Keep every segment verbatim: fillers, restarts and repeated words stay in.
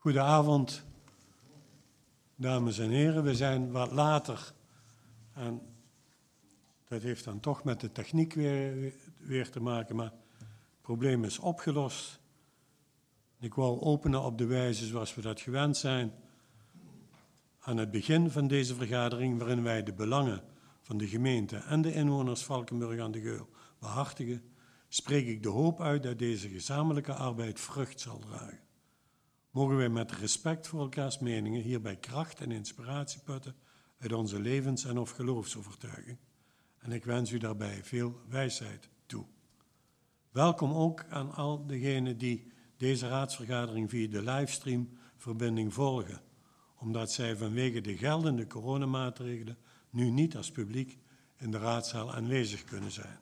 Goedenavond, dames en heren. We zijn wat later en dat heeft dan toch met de techniek weer, weer te maken, maar het probleem is opgelost. Ik wou openen op de wijze zoals we dat gewend zijn aan het begin van deze vergadering, waarin wij de belangen van de gemeente en de inwoners Valkenburg aan de Geul behartigen, spreek ik de hoop uit dat deze gezamenlijke arbeid vrucht zal dragen. Mogen wij met respect voor elkaars meningen hierbij kracht en inspiratie putten uit onze levens- en of geloofsovertuiging. En ik wens u daarbij veel wijsheid toe. Welkom ook aan al degenen die deze raadsvergadering via de livestreamverbinding volgen, omdat zij vanwege de geldende coronamaatregelen nu niet als publiek in de raadzaal aanwezig kunnen zijn.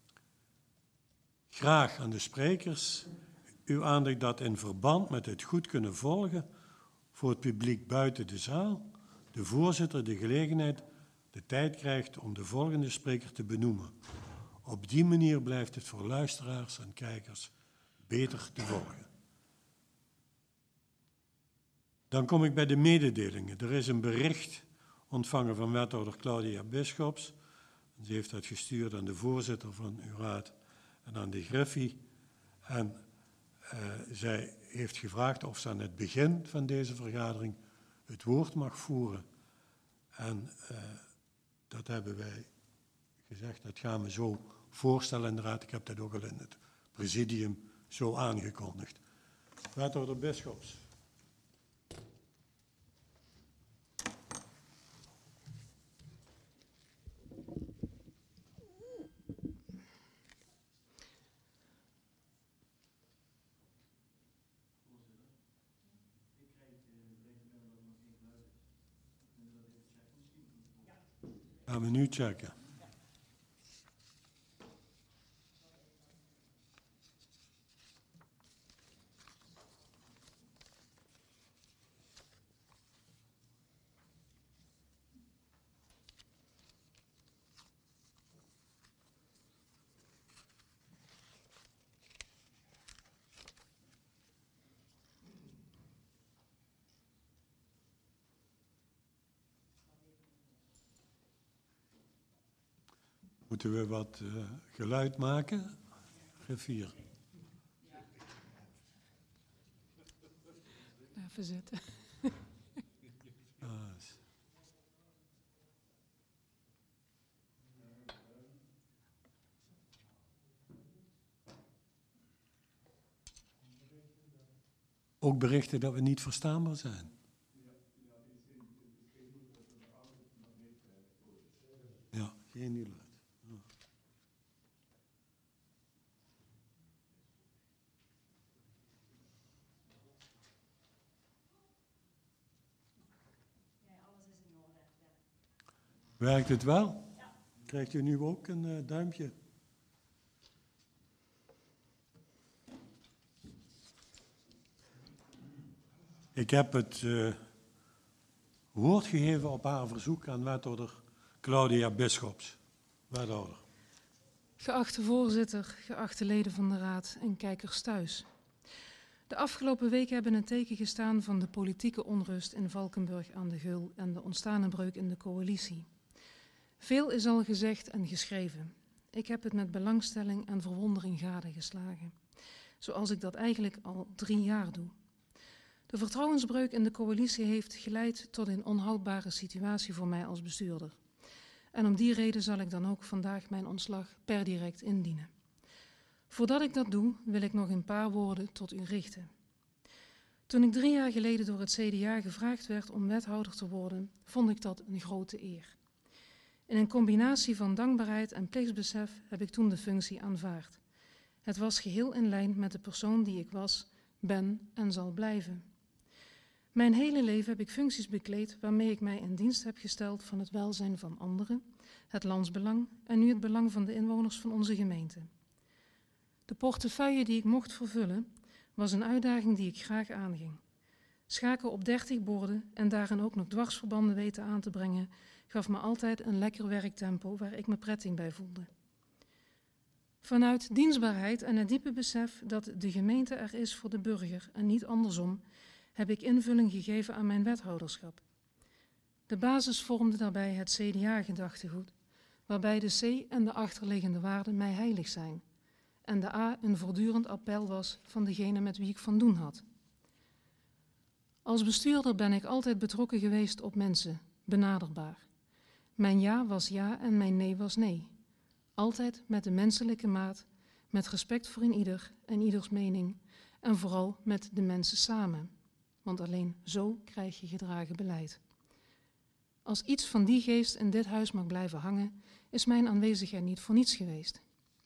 Graag aan de sprekers uw aandacht dat in verband met het goed kunnen volgen voor het publiek buiten de zaal de voorzitter de gelegenheid de tijd krijgt om de volgende spreker te benoemen. Op die manier blijft het voor luisteraars en kijkers beter te volgen. Dan kom ik bij de mededelingen. Er is een bericht ontvangen van wethouder Claudia Bisschops. Ze heeft dat gestuurd aan de voorzitter van uw raad en aan de Griffie. En uh, zij heeft gevraagd of ze aan het begin van deze vergadering het woord mag voeren. En uh, dat hebben wij gezegd, dat gaan we zo voorstellen in de raad. Ik heb dat ook al in het presidium zo aangekondigd. Wethouder Bisschops. Gaan we nu checken. Moeten we wat uh, geluid maken? Griffier. Even zitten. Ah. Ook berichten dat we niet verstaanbaar zijn. Ja, geen geluid. Werkt het wel? Ja. Krijgt u nu ook een uh, duimpje? Ik heb het uh, woord gegeven op haar verzoek aan wethouder Claudia Bisschops. Wethouder. Geachte voorzitter, geachte leden van de raad en kijkers thuis. De afgelopen weken hebben een teken gestaan van de politieke onrust in Valkenburg aan de Geul en de ontstane breuk in de coalitie. Veel is al gezegd en geschreven. Ik heb het met belangstelling en verwondering gadegeslagen, zoals ik dat eigenlijk al drie jaar doe. De vertrouwensbreuk in de coalitie heeft geleid tot een onhoudbare situatie voor mij als bestuurder. En om die reden zal ik dan ook vandaag mijn ontslag per direct indienen. Voordat ik dat doe, wil ik nog een paar woorden tot u richten. Toen ik drie jaar geleden door het C D A gevraagd werd om wethouder te worden, vond ik dat een grote eer. In een combinatie van dankbaarheid en plichtsbesef heb ik toen de functie aanvaard. Het was geheel in lijn met de persoon die ik was, ben en zal blijven. Mijn hele leven heb ik functies bekleed waarmee ik mij in dienst heb gesteld van het welzijn van anderen, het landsbelang en nu het belang van de inwoners van onze gemeente. De portefeuille die ik mocht vervullen was een uitdaging die ik graag aanging. Schaken op dertig borden en daarin ook nog dwarsverbanden weten aan te brengen, gaf me altijd een lekker werktempo waar ik me prettig bij voelde. Vanuit dienstbaarheid en het diepe besef dat de gemeente er is voor de burger en niet andersom, heb ik invulling gegeven aan mijn wethouderschap. De basis vormde daarbij het C D A-gedachtegoed, waarbij de C en de achterliggende waarden mij heilig zijn en de A een voortdurend appel was van degene met wie ik van doen had. Als bestuurder ben ik altijd betrokken geweest op mensen, benaderbaar. Mijn ja was ja en mijn nee was nee. Altijd met de menselijke maat, met respect voor een ieder en ieders mening en vooral met de mensen samen. Want alleen zo krijg je gedragen beleid. Als iets van die geest in dit huis mag blijven hangen, is mijn aanwezigheid niet voor niets geweest.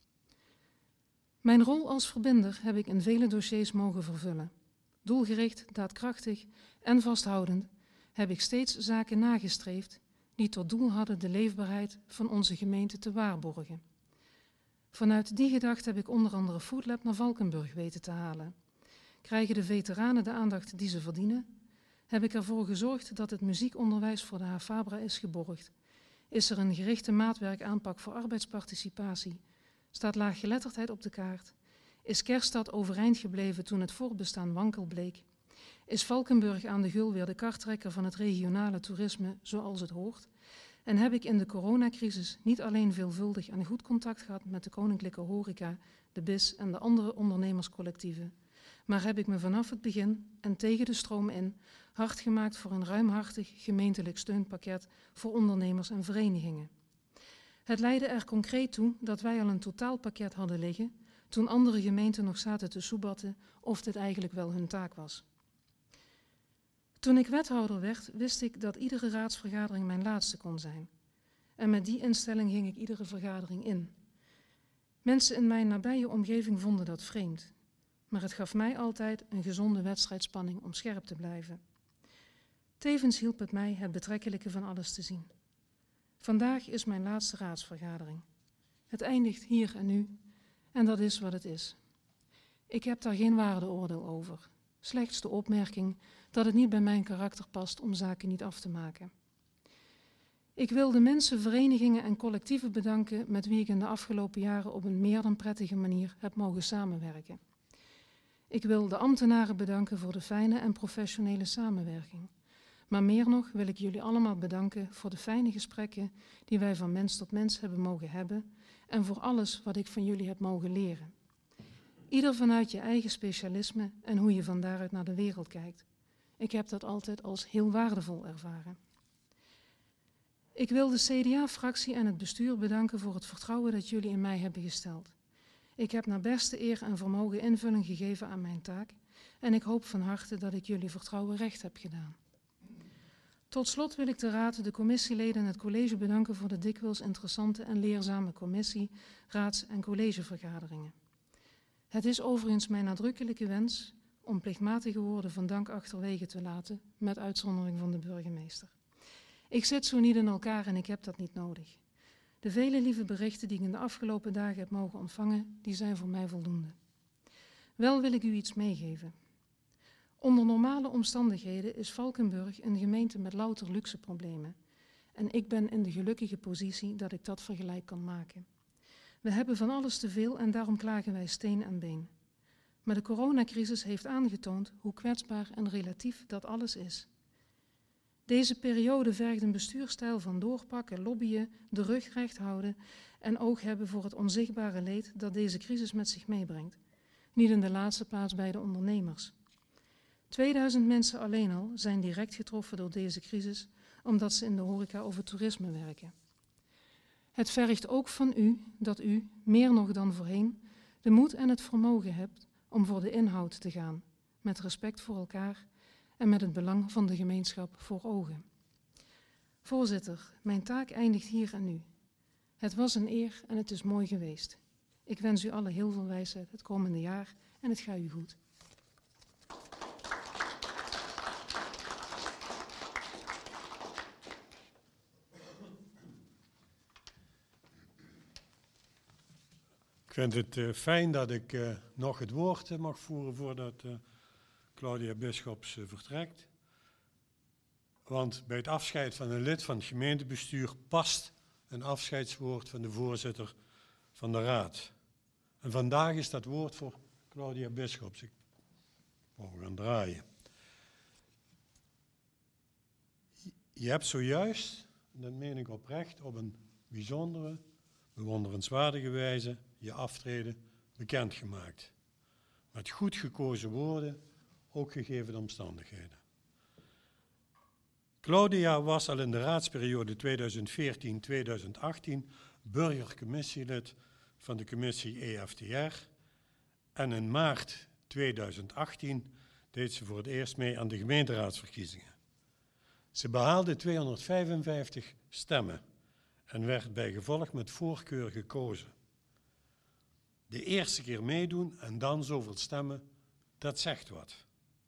Mijn rol als verbinder heb ik in vele dossiers mogen vervullen. Doelgericht, daadkrachtig en vasthoudend heb ik steeds zaken nagestreefd die tot doel hadden de leefbaarheid van onze gemeente te waarborgen. Vanuit die gedachte heb ik onder andere Foodlab naar Valkenburg weten te halen. Krijgen de veteranen de aandacht die ze verdienen? Heb ik ervoor gezorgd dat het muziekonderwijs voor de Havabra is geborgd? Is er een gerichte maatwerkaanpak voor arbeidsparticipatie? Staat laaggeletterdheid op de kaart? Is Kerststad overeind gebleven toen het voortbestaan wankel bleek? Is Valkenburg aan de Geul weer de kartrekker van het regionale toerisme zoals het hoort? En heb ik in de coronacrisis niet alleen veelvuldig en goed contact gehad met de Koninklijke Horeca, de B I S en de andere ondernemerscollectieven, maar heb ik me vanaf het begin en tegen de stroom in hard gemaakt voor een ruimhartig gemeentelijk steunpakket voor ondernemers en verenigingen. Het leidde er concreet toe dat wij al een totaalpakket hadden liggen toen andere gemeenten nog zaten te soebatten of dit eigenlijk wel hun taak was. Toen ik wethouder werd, wist ik dat iedere raadsvergadering mijn laatste kon zijn. En met die instelling ging ik iedere vergadering in. Mensen in mijn nabije omgeving vonden dat vreemd, maar het gaf mij altijd een gezonde wedstrijdspanning om scherp te blijven. Tevens hielp het mij het betrekkelijke van alles te zien. Vandaag is mijn laatste raadsvergadering. Het eindigt hier en nu en dat is wat het is. Ik heb daar geen waardeoordeel over. Slechts de opmerking dat het niet bij mijn karakter past om zaken niet af te maken. Ik wil de mensen, verenigingen en collectieven bedanken met wie ik in de afgelopen jaren op een meer dan prettige manier heb mogen samenwerken. Ik wil de ambtenaren bedanken voor de fijne en professionele samenwerking. Maar meer nog wil ik jullie allemaal bedanken voor de fijne gesprekken die wij van mens tot mens hebben mogen hebben en voor alles wat ik van jullie heb mogen leren. Ieder vanuit je eigen specialisme en hoe je van daaruit naar de wereld kijkt. Ik heb dat altijd als heel waardevol ervaren. Ik wil de C D A-fractie en het bestuur bedanken voor het vertrouwen dat jullie in mij hebben gesteld. Ik heb naar beste eer en vermogen invulling gegeven aan mijn taak en ik hoop van harte dat ik jullie vertrouwen recht heb gedaan. Tot slot wil ik de Raad, de commissieleden en het college bedanken voor de dikwijls interessante en leerzame commissie-, raads- en collegevergaderingen. Het is overigens mijn nadrukkelijke wens om plichtmatige woorden van dank achterwege te laten, met uitzondering van de burgemeester. Ik zit zo niet in elkaar en ik heb dat niet nodig. De vele lieve berichten die ik in de afgelopen dagen heb mogen ontvangen, die zijn voor mij voldoende. Wel wil ik u iets meegeven. Onder normale omstandigheden is Valkenburg een gemeente met louter luxe problemen. En ik ben in de gelukkige positie dat ik dat vergelijk kan maken. We hebben van alles te veel en daarom klagen wij steen en been. Maar de coronacrisis heeft aangetoond hoe kwetsbaar en relatief dat alles is. Deze periode vergt een bestuurstijl van doorpakken, lobbyen, de rug recht houden en oog hebben voor het onzichtbare leed dat deze crisis met zich meebrengt. Niet in de laatste plaats bij de ondernemers. tweeduizend mensen alleen al zijn direct getroffen door deze crisis omdat ze in de horeca of het toerisme werken. Het vergt ook van u dat u, meer nog dan voorheen, de moed en het vermogen hebt om voor de inhoud te gaan, met respect voor elkaar en met het belang van de gemeenschap voor ogen. Voorzitter, mijn taak eindigt hier en nu. Het was een eer en het is mooi geweest. Ik wens u allen heel veel wijsheid het komende jaar en het gaat u goed. Ik vind het uh, fijn dat ik uh, nog het woord uh, mag voeren voordat uh, Claudia Bisschops uh, vertrekt. Want bij het afscheid van een lid van het gemeentebestuur past een afscheidswoord van de voorzitter van de raad. En vandaag is dat woord voor Claudia Bisschops. Ik mag gaan draaien. je hebt zojuist, dat meen ik oprecht, op een bijzondere, bewonderenswaardige wijze je aftreden bekendgemaakt. Met goed gekozen woorden, ook gegeven de omstandigheden. Claudia was al in de raadsperiode tweeduizend veertien tot tweeduizend achttien burgercommissielid van de commissie E F T R en in maart tweeduizend achttien deed ze voor het eerst mee aan de gemeenteraadsverkiezingen. Ze behaalde tweehonderdvijfenvijftig stemmen en werd bijgevolg met voorkeur gekozen. De eerste keer meedoen en dan zoveel stemmen, dat zegt wat.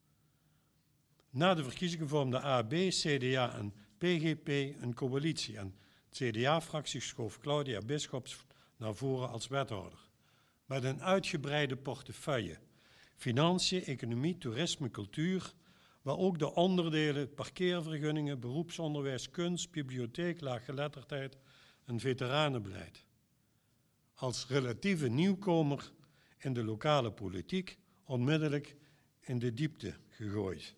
Na de verkiezingen vormden A B, C D A en P G P een coalitie en de C D A-fractie schoof Claudia Bisschops naar voren als wethouder. Met een uitgebreide portefeuille, financiën, economie, toerisme, cultuur, waar ook de onderdelen parkeervergunningen, beroepsonderwijs, kunst, bibliotheek, laaggeletterdheid en veteranenbeleid. Als relatieve nieuwkomer in de lokale politiek onmiddellijk in de diepte gegooid.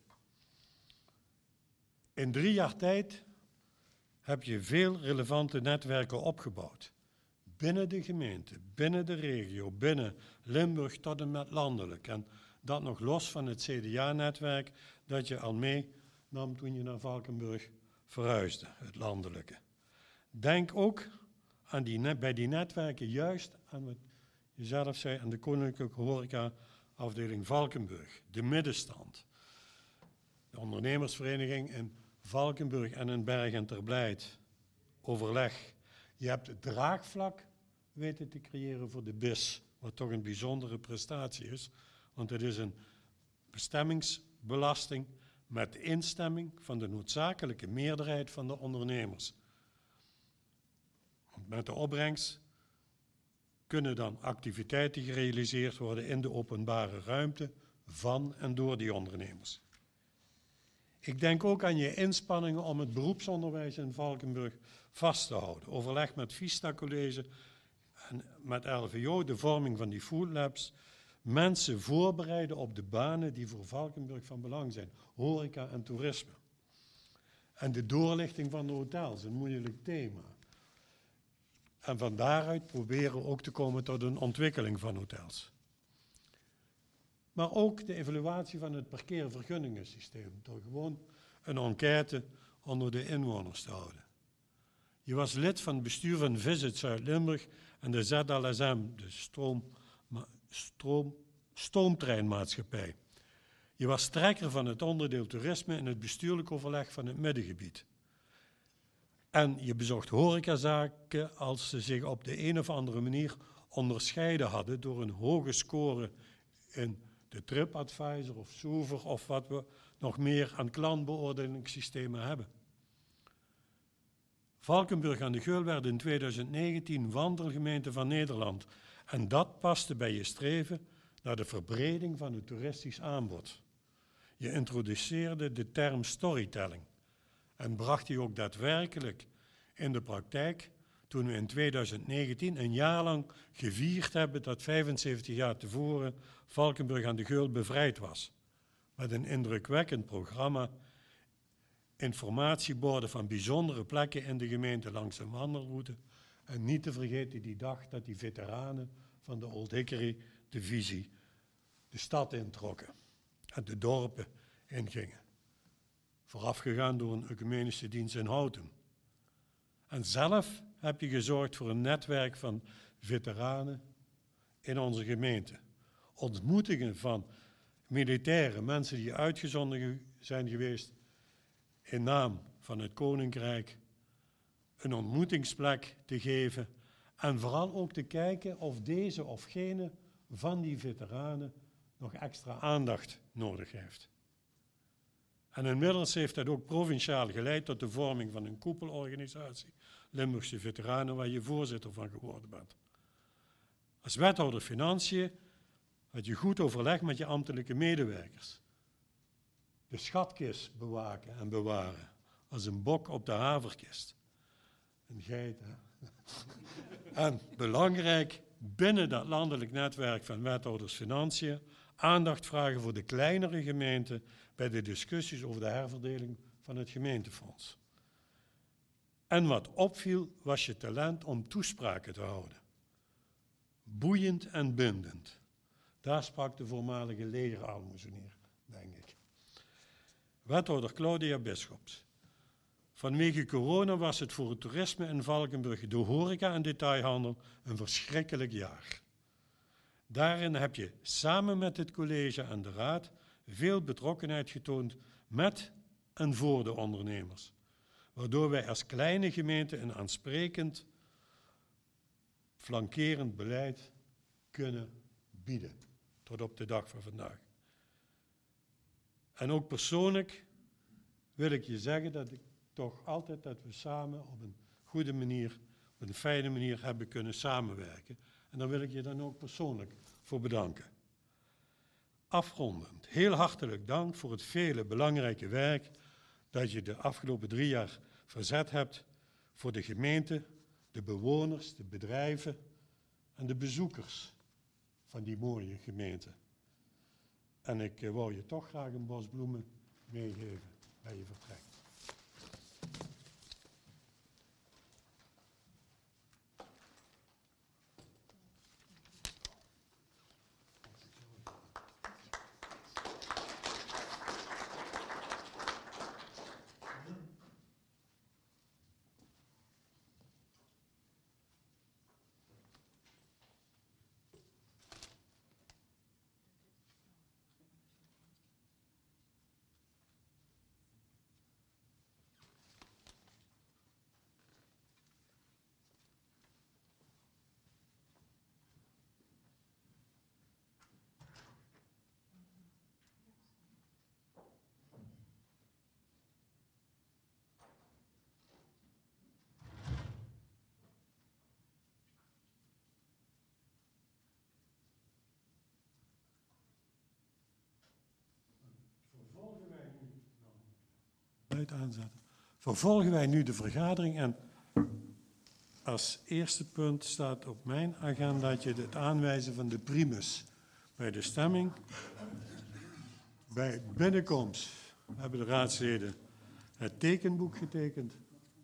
In drie jaar tijd heb je veel relevante netwerken opgebouwd. Binnen de gemeente, binnen de regio, binnen Limburg tot en met landelijk. En dat nog los van het C D A-netwerk dat je al meenam toen je naar Valkenburg verhuisde, het landelijke. Denk ook aan die, bij die netwerken juist aan wat je zelf zei, aan de Koninklijke Horeca-afdeling Valkenburg, de middenstand. De ondernemersvereniging in Valkenburg en in Bergen ter Blijt, overleg. Je hebt het draagvlak weten te creëren voor de B I S, wat toch een bijzondere prestatie is, want het is een bestemmingsbelasting met instemming van de noodzakelijke meerderheid van de ondernemers. Met de opbrengst kunnen dan activiteiten gerealiseerd worden in de openbare ruimte van en door die ondernemers. Ik denk ook aan je inspanningen om het beroepsonderwijs in Valkenburg vast te houden. Overleg met Vista College en met L V O, de vorming van die food labs. Mensen voorbereiden op de banen die voor Valkenburg van belang zijn. Horeca en toerisme. En de doorlichting van de hotels, een moeilijk thema. En van daaruit proberen we ook te komen tot een ontwikkeling van hotels. Maar ook de evaluatie van het parkeervergunningensysteem, door gewoon een enquête onder de inwoners te houden. Je was lid van het bestuur van Visit Zuid-Limburg en de Z L S M, de stroom, stroom, stoomtreinmaatschappij. Je was trekker van het onderdeel toerisme in het bestuurlijk overleg van het Middengebied. En je bezocht horecazaken als ze zich op de een of andere manier onderscheiden hadden door een hoge score in de TripAdvisor of Sover of wat we nog meer aan klantbeoordelingssystemen hebben. Valkenburg aan de Geul werd in tweeduizend negentien wandelgemeente van Nederland. En dat paste bij je streven naar de verbreding van het toeristisch aanbod. Je introduceerde de term storytelling en bracht die ook daadwerkelijk in de praktijk toen we in tweeduizend negentien een jaar lang gevierd hebben dat vijfenzeventig jaar tevoren Valkenburg aan de Geul bevrijd was. Met een indrukwekkend programma, informatieborden van bijzondere plekken in de gemeente langs een wandelroute. En niet te vergeten die dag dat die veteranen van de Old Hickory divisie de stad introkken en de dorpen ingingen. Voorafgegaan door een ecumenische dienst in Houten. En zelf heb je gezorgd voor een netwerk van veteranen in onze gemeente. Ontmoetingen van militairen, mensen die uitgezonden zijn geweest in naam van het Koninkrijk, een ontmoetingsplek te geven en vooral ook te kijken of deze of gene van die veteranen nog extra aandacht nodig heeft. En inmiddels heeft dat ook provinciaal geleid tot de vorming van een koepelorganisatie, Limburgse Veteranen, waar je voorzitter van geworden bent. Als wethouder Financiën had je goed overleg met je ambtelijke medewerkers. De schatkist bewaken en bewaren, als een bok op de haverkist. Een geit, hè? En belangrijk, binnen dat landelijk netwerk van wethouders Financiën, aandacht vragen voor de kleinere gemeenten bij de discussies over de herverdeling van het gemeentefonds. En wat opviel was je talent om toespraken te houden. Boeiend en bindend. Daar sprak de voormalige legeraalmoezenier, denk ik. Wethouder Claudia Bisschops. Vanwege corona was het voor het toerisme in Valkenburg, de horeca en detailhandel, een verschrikkelijk jaar. Daarin heb je samen met het college en de raad veel betrokkenheid getoond met en voor de ondernemers. Waardoor wij als kleine gemeente een aansprekend, flankerend beleid kunnen bieden. Tot op de dag van vandaag. En ook persoonlijk wil ik je zeggen dat ik toch altijd dat we samen op een goede manier, op een fijne manier hebben kunnen samenwerken. En daar wil ik je dan ook persoonlijk voor bedanken. Afrondend, heel hartelijk dank voor het vele belangrijke werk dat je de afgelopen drie jaar verzet hebt voor de gemeente, de bewoners, de bedrijven en de bezoekers van die mooie gemeente. En ik uh, wou je toch graag een bos bloemen meegeven bij je vertrek. Aanzetten. Vervolgen wij nu de vergadering en als eerste punt staat op mijn agenda het aanwijzen van de primus bij de stemming. Bij binnenkomst hebben de raadsleden het tekenboek getekend.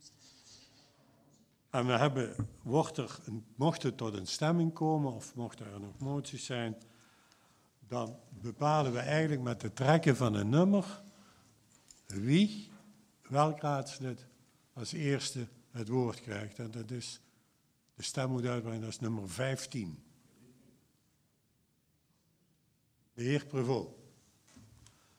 En we hebben, wordt er, mocht het tot een stemming komen of mochten er nog moties zijn, dan bepalen we eigenlijk met het trekken van een nummer wie, welk raadslid als eerste het woord krijgt. En dat is, de stem moet uitbrengen, dat is nummer vijftien. De heer Prevot.